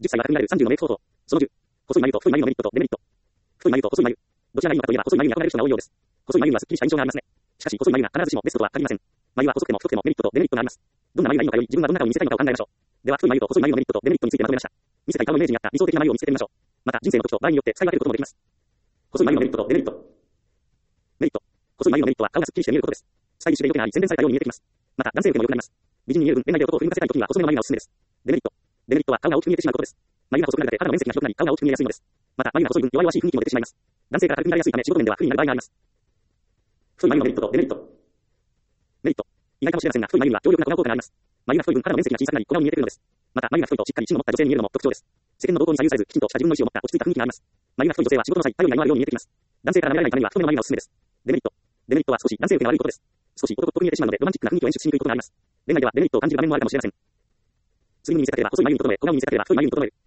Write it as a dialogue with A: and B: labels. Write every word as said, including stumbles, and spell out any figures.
A: じゅっさいは確認られるさんじゅうのメイク方法。そのじゅう。細い眉と太い眉のメリットとデメリット。太い眉と細い眉。どちらがいいのかといえば細い眉に憧れる人が多いようです。細い眉にはすっきりした印象がありますね。しかし細い眉が必ずしもベストとは限りません。眉は細くても太くてもメリットとデメリットがあります。どんな眉がいいのかより自分はどんな顔に見せたいのかを考えましょう。では太い眉と細い眉のメリットとデメリットについてまとめました。見せたい顔のイメージに合った理想的な眉を見つけてみましょう。また人生の時と場合によって使い分けることもできます。細い眉のメリットとデメリット。メリット。細い眉のメリットは顔がすっきりして見えることです。スタイリッシュで色気があり洗練されたように見えてきます。また男性受けも良くなります。美人に見える分恋愛で男を振り向かせたい時には細めの眉がおすすめです。デメリット。デメリットは顔が大きく見えてしまうことです。眉が細くなるだけ肌の面積が広くなり顔が大きく見えやすいのです。また眉が細い分弱々しい雰囲気も出てしまいます。男性から軽く見られやすいため仕事面では不利になる場合があります。太い眉のメリットとデメリット。メリット。意外かもしれませんが太い眉には強力な小顔効果があります。眉が太い分肌の面積が小さくなり小顔に見えてくるのです。また眉が太いとしっかり芯の持った女性に見えるのも特徴です。世間の動向に左右されずきちんとした自分の意思を持った落ち着いた雰囲気があります。眉が太い女性は仕事の際頼りがいのあるように見えてきます。男性から舐められないためには太めの眉がおすすめです。デメリット。デメリットは少し男性受けが悪いことです。少し男っぽく見えてしまうのでロマンチックな雰囲気を演出しにくいことがあります。恋愛ではデメリットを感じる場面もあるかもしれません。スリムに見せたければ細い眉に整え、小顔に見せたければ太い眉に整える。